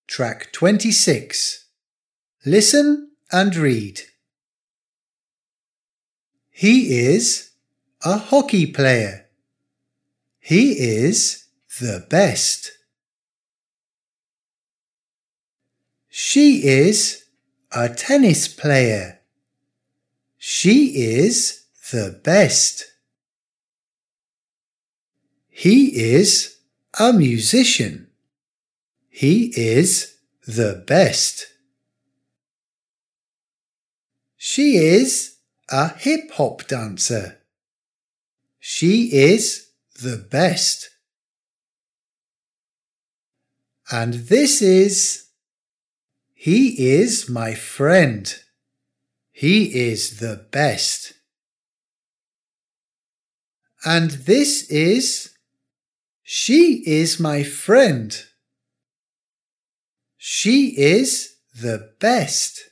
Track 26. Listen and read. He is a hockey player. He is the best. She is a tennis player. She is the best. He is a musician. He is the best. She is a hip-hop dancer. She is the best. And this is, he is my friend. He is the best. And this is, she is my friend. She is the best.